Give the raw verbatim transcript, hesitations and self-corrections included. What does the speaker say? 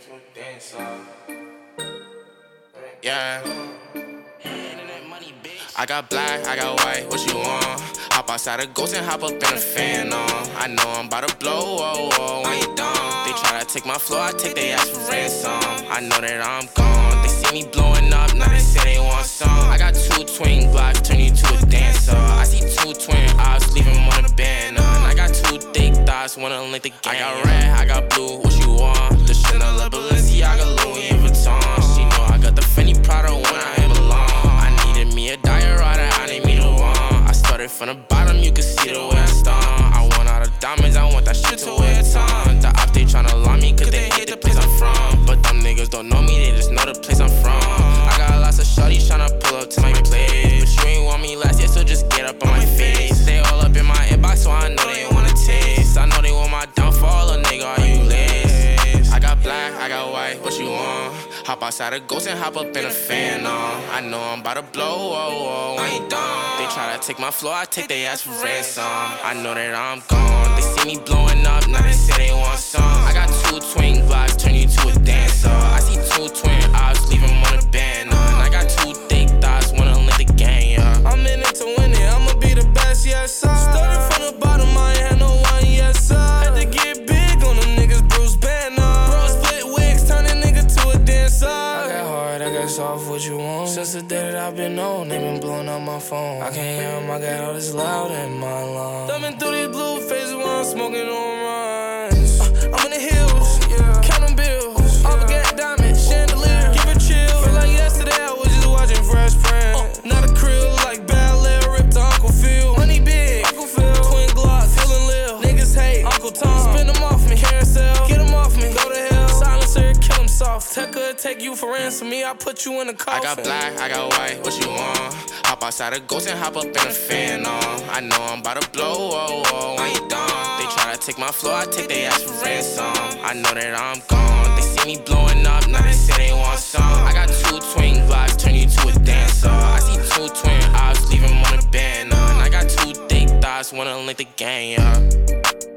Yeah. I got black, I got white, what you want? Hop outside a ghost and hop up in a fan on. I know I'm about to blow, oh, oh, when you done. They try to take my flow, I take their ass for ransom. I know that I'm gone, they see me blowing up, now they say they want some. I got two twin blocks, turn you to a dancer. I see two twin eyes, leave them on the banner. And I got two thick thighs, wanna link the game. I got red, I got blue, what you want? The Chanel, the Balenciaga, Louis Vuitton. She know I got the Fendi Prada when I belong. I needed me a diorata, I need me the one. I started from the bottom, you can see the way I stomp. I want all the diamonds, I want that shit to wear a ton. The op, they tryna lie me, cause they hate the place I'm from. But them niggas don't know me, they just know the place I'm from. I got lots of shorties tryna pull up to my place, but you ain't want me last year, so just get up on my face. They all up in my inbox, so I know they wanna taste. I know they want my downfall, a nigga, are you lace? I got black, I got white, what you want? Hop outside a ghost and hop up in a fan on. I know I'm about to blow, oh, oh, when you done. They try to take my flow, I take their ass for ransom. I know that I'm gone, they see me blowing up, now they say they want some. I got two twin blocks, turn you to a dancer. I see two twin eyes, leave them on the banner. And I got two thick thighs, wanna link the gang, yeah. I'm in it to win it, I'ma be the best, yes sir. Started from the bottom, I ain't had no one, yes sir. Had to get big on them niggas, Bruce Banner. Bro, split wigs, turn a nigga to a dancer. I got hard, I got soft, what you want? Since the day that I've been on, they been blowing up my phone. I can't hear them, I got all this loud in my lungs. Thumbing through these blue faces while I'm smoking on runs. uh, I'm in the hills, yeah. Counting bills, all forget diamonds, chandelier, give it chill. Feel like yesterday I was just watching Fresh Prince. uh, Not a krill, like ballet, ripped to Uncle Phil. Money big, Uncle Phil, twin glocks, feeling lil. Niggas hate, Uncle Tom, spin them off me, carousel, get them off me, go to hell. Silencer, kill them soft. Tech could take you for ransom, me, I put you in a coffin. I got black, I got white, what you want? Hop outside a ghost and hop up in a fan on. I know I'm about to blow, oh, oh, when you done. They try to take my flow, I take their ass for ransom. I know that I'm gone, they see me blowing up, now they say they want some. I got two twin blocks, turn you to a dancer. I see two twin eyes, leave them on the banner. And I got two thick thighs, wanna link the gang, yeah.